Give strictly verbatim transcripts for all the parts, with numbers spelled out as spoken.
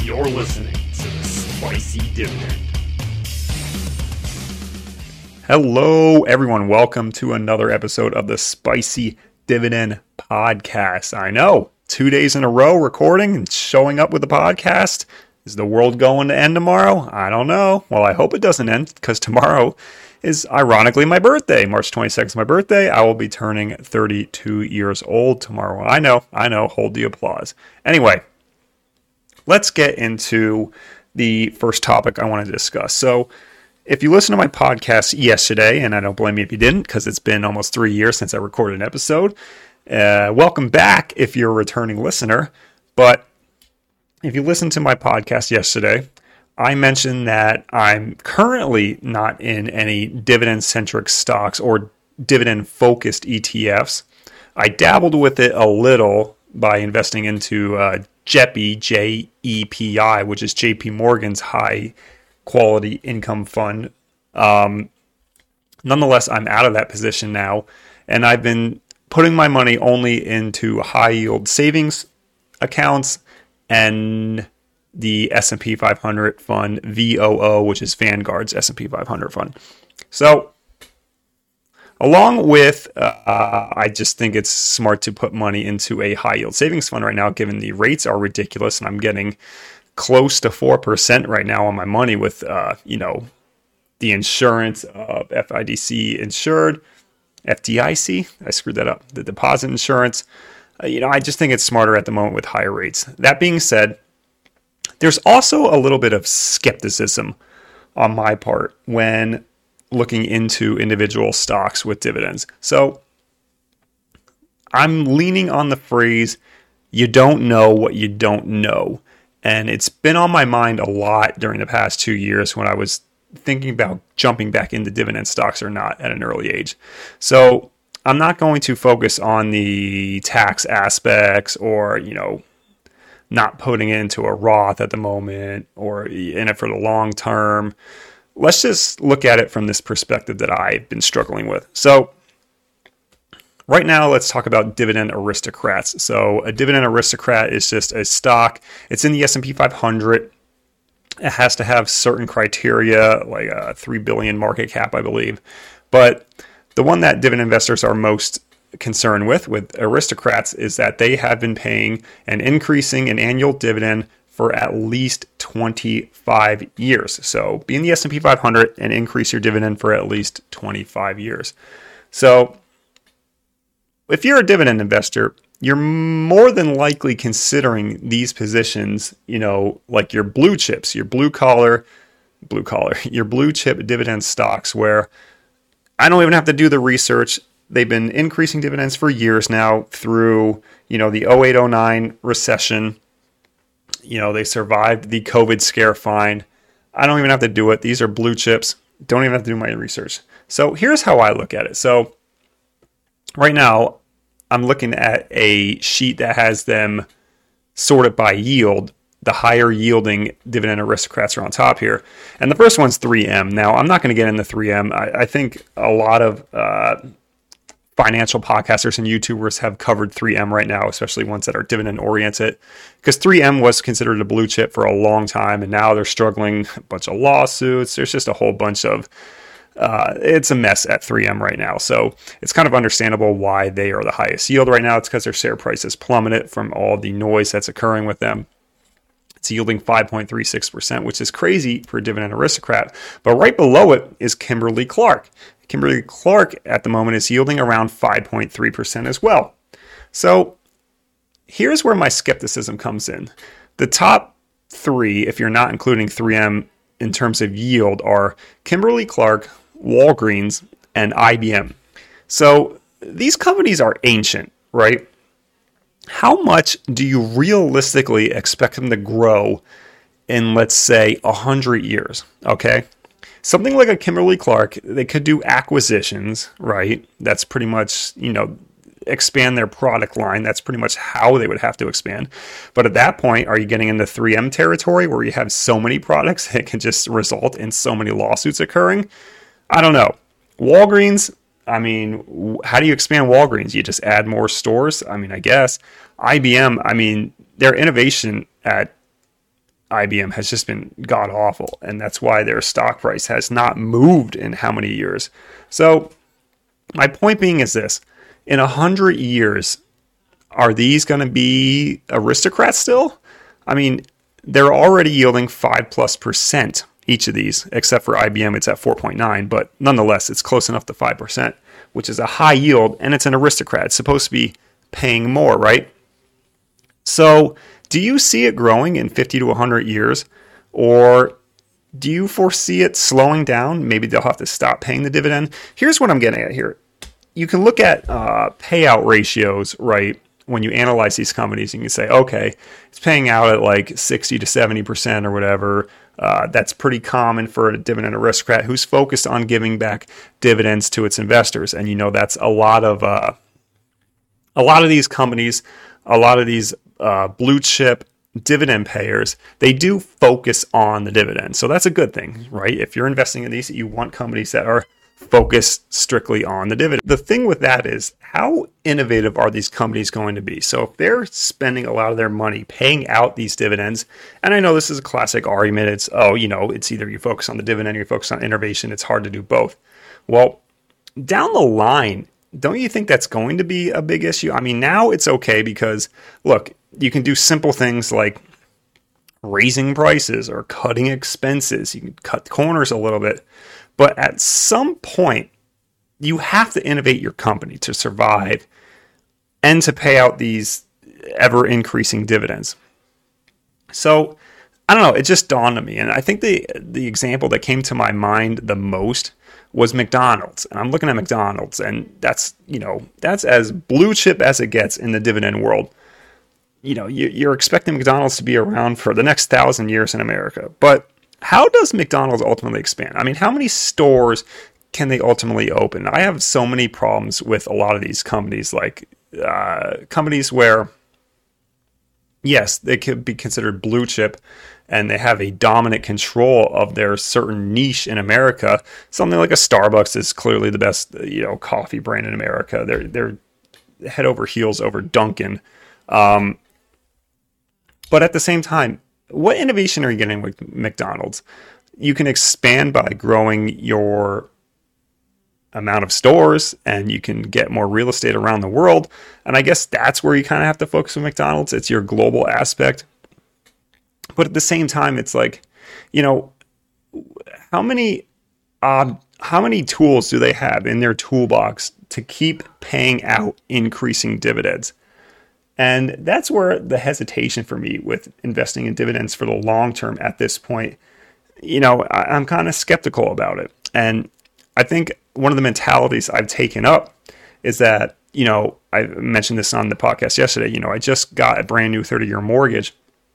You're listening to the Spicy Dividend. Hello, everyone. Welcome to another episode of the Spicy Dividend podcast. I know, two days in a row recording and showing up with the podcast. Is the world going to end tomorrow? I don't know. Well, I hope it doesn't end, because tomorrow is ironically my birthday. March twenty-second is my birthday. I will be turning thirty-two years old tomorrow. I know, I know. Hold the applause. Anyway, let's get into the first topic I want to discuss. So, if you listened to my podcast yesterday, and I don't blame you if you didn't, because it's been almost three years since I recorded an episode, uh, welcome back if you're a returning listener. But if you listened to my podcast yesterday, I mentioned that I'm currently not in any dividend-centric stocks or dividend-focused E T Fs. I dabbled with it a little by investing into uh, JEPI, J E P I, which is J P Morgan's high-quality income fund. Um, nonetheless, I'm out of that position now, and I've been putting my money only into high-yield savings accounts and the S and P five hundred fund, V O O, which is Vanguard's S and P five hundred fund. So, along with, uh, I just think it's smart to put money into a high-yield savings fund right now, given the rates are ridiculous, and I'm getting close to four percent right now on my money with, uh, you know, the insurance of F I D C insured, F D I C, I screwed that up, the deposit insurance. Uh, you know, I just think it's smarter at the moment with higher rates. That being said, there's also a little bit of skepticism on my part when looking into individual stocks with dividends. So I'm leaning on the phrase, you don't know what you don't know. And it's been on my mind a lot during the past two years when I was thinking about jumping back into dividend stocks or not at an early age. So I'm not going to focus on the tax aspects or, you know, not putting it into a Roth at the moment or in it for the long term. Let's just look at it from this perspective that I've been struggling with. So right now, let's talk about dividend aristocrats. So a dividend aristocrat is just a stock. It's in the S and P five hundred. It has to have certain criteria, like a three billion dollars market cap, I believe. But the one that dividend investors are most concerned with, with aristocrats, is that they have been paying and increasing an annual dividend for at least twenty-five years. So be in the S and P five hundred and increase your dividend for at least twenty-five years. So if you're a dividend investor, you're more than likely considering these positions, you know, like your blue chips, your blue collar, blue collar, your blue chip dividend stocks, where I don't even have to do the research. They've been increasing dividends for years now through, you know, the oh eight oh nine recession. You know, they survived the COVID scare fine. I don't even have to do it. These are blue chips. Don't even have to do my research. So here's how I look at it. So right now, I'm looking at a sheet that has them sorted by yield. The higher yielding dividend aristocrats are on top here. And the first one's three M. Now, I'm not going to get into three M. I, I think a lot of uh, financial podcasters and YouTubers have covered three M right now, especially ones that are dividend oriented, because three M was considered a blue chip for a long time, and now they're struggling, a bunch of lawsuits. There's just a whole bunch of, uh, it's a mess at three M right now. So it's kind of understandable why they are the highest yield right now. It's because their share price has plummeted from all the noise that's occurring with them. It's yielding five point three six percent, which is crazy for a dividend aristocrat. But right below it is Kimberly-Clark. Kimberly-Clark at the moment is yielding around five point three percent as well. So here's where my skepticism comes in. The top three, if you're not including three M in terms of yield, are Kimberly-Clark, Walgreens, and I B M. So these companies are ancient, right? How much do you realistically expect them to grow in, let's say, one hundred years, okay? Something like a Kimberly-Clark, they could do acquisitions, right? That's pretty much, you know, expand their product line. That's pretty much how they would have to expand. But at that point, are you getting into three M territory where you have so many products that can just result in so many lawsuits occurring? I don't know. Walgreens, I mean, how do you expand Walgreens? You just add more stores? I mean, I guess. I B M, I mean, their innovation at I B M has just been god awful, and that's why their stock price has not moved in how many years. So my point being is this: in a hundred years, are these going to be aristocrats still? I mean, they're already yielding five plus percent each of these, except for I B M, it's at four point nine, but nonetheless, it's close enough to five percent, which is a high yield, and it's an aristocrat. It's supposed to be paying more, right? So do you see it growing in fifty to one hundred years, or do you foresee it slowing down? Maybe they'll have to stop paying the dividend. Here's what I'm getting at here. You can look at uh, payout ratios, right? When you analyze these companies, you can say, okay, it's paying out at like sixty to seventy percent or whatever. Uh, that's pretty common for a dividend aristocrat who's focused on giving back dividends to its investors. And you know, that's a lot of uh, a lot of these companies, a lot of these uh, blue chip dividend payers, they do focus on the dividend. So that's a good thing, right? If you're investing in these, you want companies that are focused strictly on the dividend. The thing with that is, how innovative are these companies going to be? So if they're spending a lot of their money paying out these dividends, and I know this is a classic argument, it's, oh, you know, it's either you focus on the dividend or you focus on innovation. It's hard to do both. Well, down the line, don't you think that's going to be a big issue? I mean, now it's okay because, look, you can do simple things like raising prices or cutting expenses. You can cut corners a little bit. But at some point, you have to innovate your company to survive and to pay out these ever-increasing dividends. So, I don't know, it just dawned on me. And I think the the example that came to my mind the most was McDonald's. And I'm looking at McDonald's, and that's, you know, that's as blue chip as it gets in the dividend world. You know, you, you're expecting McDonald's to be around for the next thousand years in America. But how does McDonald's ultimately expand? I mean, how many stores can they ultimately open? I have so many problems with a lot of these companies, like uh, companies where, yes, they could be considered blue chip and they have a dominant control of their certain niche in America. Something like a Starbucks is clearly the best, you know, coffee brand in America. They're they're head over heels over Dunkin'. Um, but at the same time, what innovation are you getting with McDonald's? You can expand by growing your amount of stores, and you can get more real estate around the world. And I guess that's where you kind of have to focus with McDonald's. It's your global aspect. But at the same time, it's like, you know, how many uh, how many tools do they have in their toolbox to keep paying out increasing dividends? And that's where the hesitation for me with investing in dividends for the long term at this point, you know, I, I'm kind of skeptical about it. And I think one of the mentalities I've taken up is that, you know, I mentioned this on the podcast yesterday, you know, I just got a brand new thirty-year mortgage.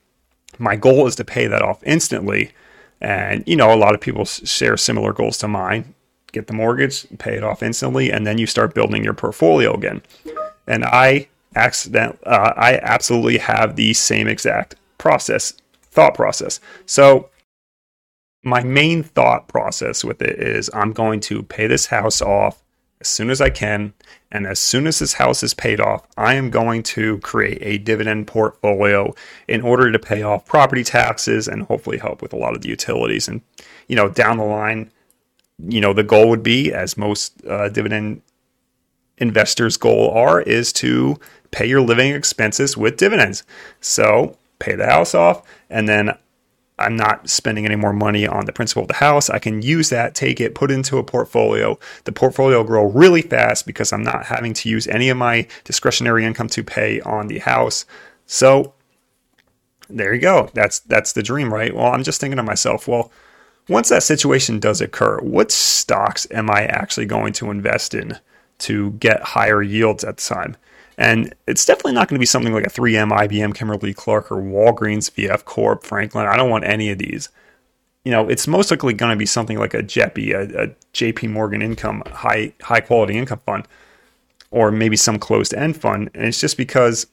My goal is to pay that off instantly. And, you know, a lot of people share similar goals to mine. Get the mortgage, pay it off instantly, and then you start building your portfolio again. And I accident, uh, I absolutely have the same exact process, thought process. So my main thought process with it is I'm going to pay this house off as soon as I can. And as soon as this house is paid off, I am going to create a dividend portfolio in order to pay off property taxes and hopefully help with a lot of the utilities. And, you know, down the line, you know, the goal would be, as most uh, dividend investors' goal are, is to pay your living expenses with dividends. So pay the house off, and then I'm not spending any more money on the principal of the house. I can use that, take it, put it into a portfolio. The portfolio will grow really fast because I'm not having to use any of my discretionary income to pay on the house. So there you go. That's that's the dream, right? Well, I'm just thinking to myself, well, once that situation does occur, what stocks am I actually going to invest in to get higher yields at the time? And it's definitely not going to be something like a three M, I B M, Kimberly-Clark, or Walgreens, V F Corp, Franklin. I don't want any of these. You know, it's most likely going to be something like a J E P, a, a J P Morgan income, high high quality income fund, or maybe some closed-end fund. And it's just because,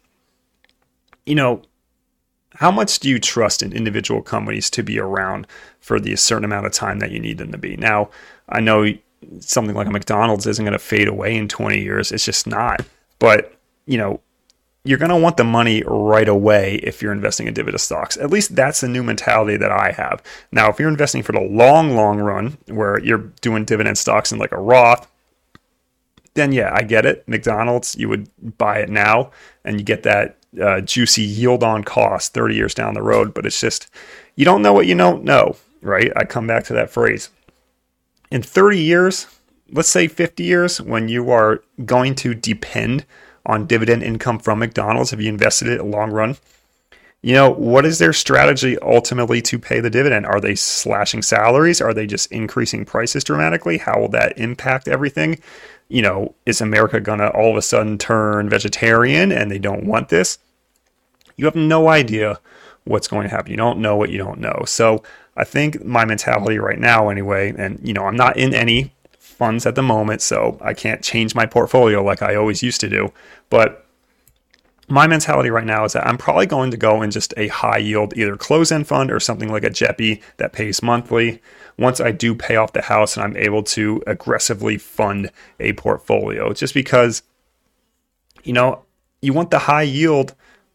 you know, how much do you trust in individual companies to be around for the certain amount of time that you need them to be? Now, I know something like a McDonald's isn't going to fade away in twenty years. It's just not. But, you know, you're going to want the money right away if you're investing in dividend stocks. At least that's the new mentality that I have. Now, if you're investing for the long, long run, where you're doing dividend stocks in like a Roth, then yeah, I get it. McDonald's, you would buy it now and you get that uh, juicy yield on cost thirty years down the road. But it's just, you don't know what you don't know, right? I come back to that phrase. In thirty years, let's say fifty years, when you are going to depend on dividend income from McDonald's, if you invested it long run, you know, what is their strategy ultimately to pay the dividend? Are they slashing salaries? Are they just increasing prices dramatically? How will that impact everything? You know, is America going to all of a sudden turn vegetarian and they don't want this? You have no idea what's going to happen. You don't know what you don't know. So I think my mentality right now anyway, and, you know, I'm not in any funds at the moment, so I can't change my portfolio like I always used to do. But my mentality right now is that I'm probably going to go in just a high yield, either close-end fund or something like a JEPI that pays monthly. Once I do pay off the house and I'm able to aggressively fund a portfolio, just because, you know, you want the high yield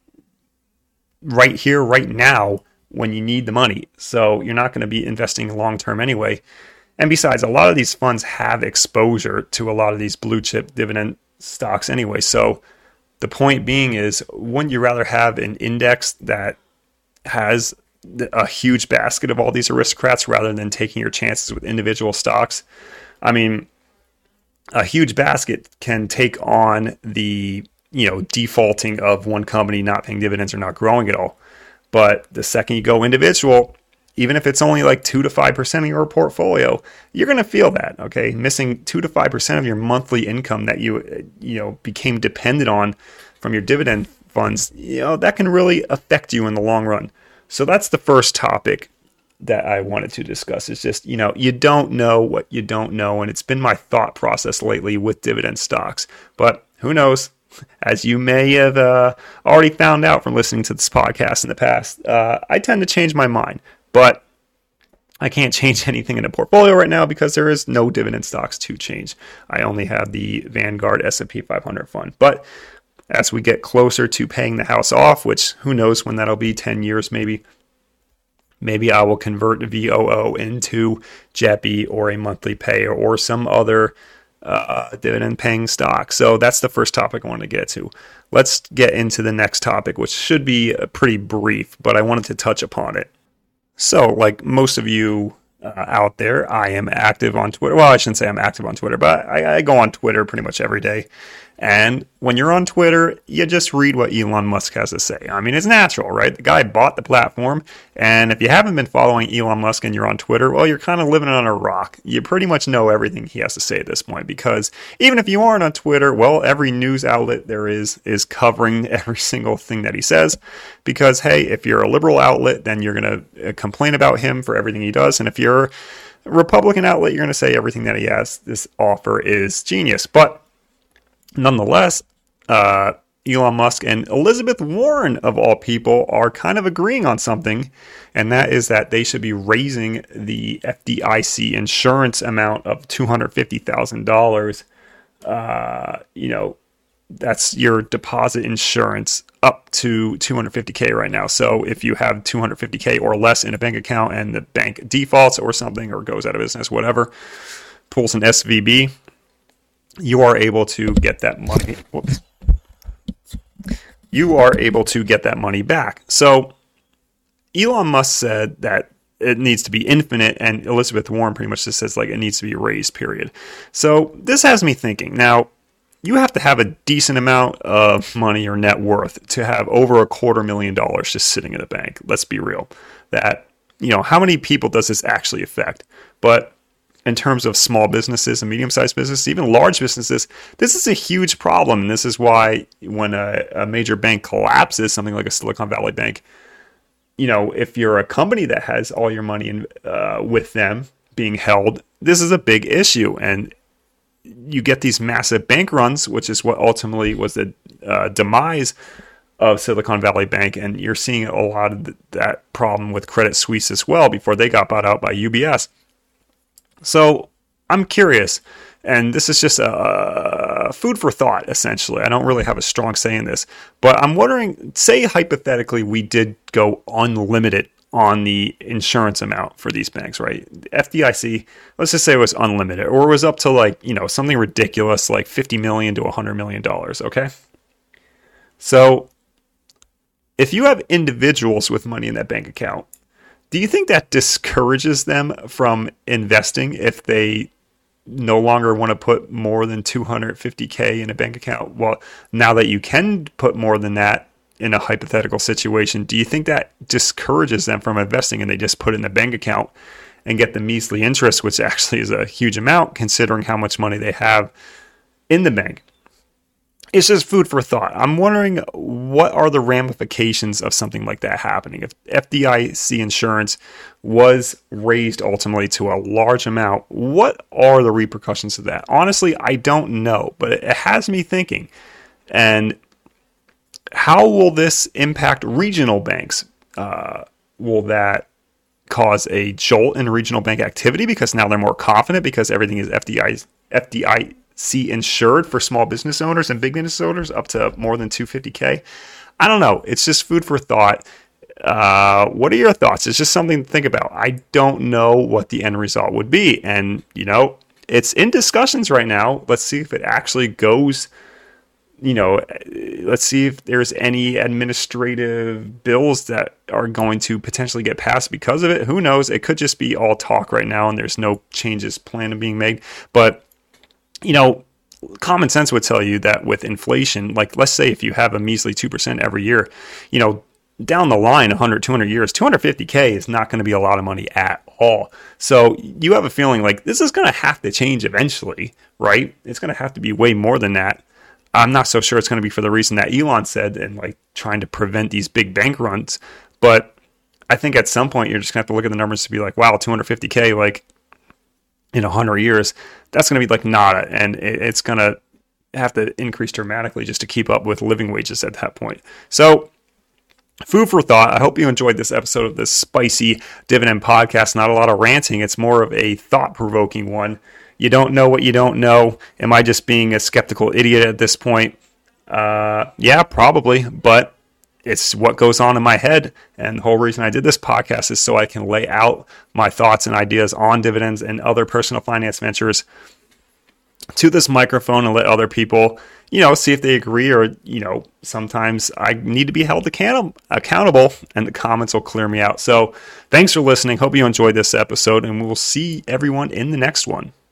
right here, right now, when you need the money. So you're not going to be investing long-term anyway. And besides, a lot of these funds have exposure to a lot of these blue chip dividend stocks anyway. So the point being is, wouldn't you rather have an index that has a huge basket of all these aristocrats rather than taking your chances with individual stocks? I mean, a huge basket can take on the, you know, defaulting of one company not paying dividends or not growing at all. But the second you go individual, even if it's only like two to five percent of your portfolio, you're going to feel that, okay? Missing two to five percent of your monthly income that you, you know, became dependent on from your dividend funds, you know, that can really affect you in the long run. So that's the first topic that I wanted to discuss. Is just, you know, you don't know what you don't know. And it's been my thought process lately with dividend stocks. But who knows? As you may have uh, already found out from listening to this podcast in the past, uh, I tend to change my mind. But I can't change anything in a portfolio right now because there is no dividend stocks to change. I only have the Vanguard S and P five hundred fund. But as we get closer to paying the house off, which who knows when that'll be, ten years maybe, maybe I will convert V O O into JEPI or a monthly pay or some other uh, dividend paying stock. So that's the first topic I wanted to get to. Let's get into the next topic, which should be pretty brief, but I wanted to touch upon it. So, like most of you uh, out there, I am active on Twitter. Well, I shouldn't say I'm active on Twitter, but I, I go on Twitter pretty much every day. And when you're on Twitter, you just read what Elon Musk has to say. I mean, it's natural, right? The guy bought the platform. And if you haven't been following Elon Musk and you're on Twitter, well, you're kind of living on a rock. You pretty much know everything he has to say at this point, because even if you aren't on Twitter, well, every news outlet there is is covering every single thing that he says. Because, hey, if you're a liberal outlet, then you're going to complain about him for everything he does. And if you're a Republican outlet, you're going to say everything that he has, this offer is genius. But nonetheless, uh, Elon Musk and Elizabeth Warren, of all people, are kind of agreeing on something, and that is that they should be raising the F D I C insurance amount of two hundred fifty thousand dollars. Uh, you know, that's your deposit insurance up to two hundred fifty thousand right now. So if you have two hundred fifty thousand or less in a bank account and the bank defaults or something or goes out of business, whatever, pulls an S V B, you are able to get that money. Whoops. You are able to get that money back. So Elon Musk said that it needs to be infinite, and Elizabeth Warren pretty much just says like it needs to be raised, period. So this has me thinking. Now, you have to have a decent amount of money or net worth to have over a quarter million dollars just sitting in a bank. Let's be real. That, you know, how many people does this actually affect? But in terms of small businesses and medium-sized businesses, even large businesses, this is a huge problem. And this is why when a, a major bank collapses, something like a Silicon Valley Bank, you know, if you're a company that has all your money in, uh, with them being held, this is a big issue. And you get these massive bank runs, which is what ultimately was the uh, demise of Silicon Valley Bank. And you're seeing a lot of th- that problem with Credit Suisse as well before they got bought out by U B S. So I'm curious, and this is just a, uh, food for thought, essentially. I don't really have a strong say in this, but I'm wondering, say hypothetically we did go unlimited on the insurance amount for these banks, right? F D I C, let's just say it was unlimited, or it was up to like, you know, something ridiculous like fifty million dollars to one hundred million dollars, okay? So if you have individuals with money in that bank account, do you think that discourages them from investing if they no longer want to put more than two hundred fifty K in a bank account? Well, now that you can put more than that in a hypothetical situation, do you think that discourages them from investing and they just put it in the bank account and get the measly interest, which actually is a huge amount considering how much money they have in the bank? It's just food for thought. I'm wondering, what are the ramifications of something like that happening? If F D I C insurance was raised ultimately to a large amount, what are the repercussions of that? Honestly, I don't know, but it has me thinking. And how will this impact regional banks? Uh, will that cause a jolt in regional bank activity because now they're more confident because everything is F D I, F D I C insured for small business owners and big business owners up to more than two hundred fifty K? I don't know. It's just food for thought. Uh, what are your thoughts? It's just something to think about. I don't know what the end result would be. And, you know, it's in discussions right now. Let's see if it actually goes, you know, let's see if there's any administrative bills that are going to potentially get passed because of it. Who knows? It could just be all talk right now and there's no changes planned on being made. But you know, common sense would tell you that with inflation, like let's say if you have a measly two percent every year, you know, down the line, one hundred, two hundred years, two hundred fifty K is not going to be a lot of money at all. So you have a feeling like this is going to have to change eventually, right? It's going to have to be way more than that. I'm not so sure it's going to be for the reason that Elon said and like trying to prevent these big bank runs. But I think at some point you're just going to have to look at the numbers to be like, wow, two hundred fifty K, like, in one hundred years, that's going to be like nada, and it's going to have to increase dramatically just to keep up with living wages at that point. So, food for thought. I hope you enjoyed this episode of this spicy dividend podcast. Not a lot of ranting. It's more of a thought-provoking one. You don't know what you don't know. Am I just being a skeptical idiot at this point? Uh, yeah, probably, but it's what goes on in my head, and the whole reason I did this podcast is so I can lay out my thoughts and ideas on dividends and other personal finance ventures to this microphone and let other people, you know, see if they agree, or, you know, sometimes I need to be held account- accountable and the comments will clear me out. So thanks for listening. Hope you enjoyed this episode, and we'll see everyone in the next one.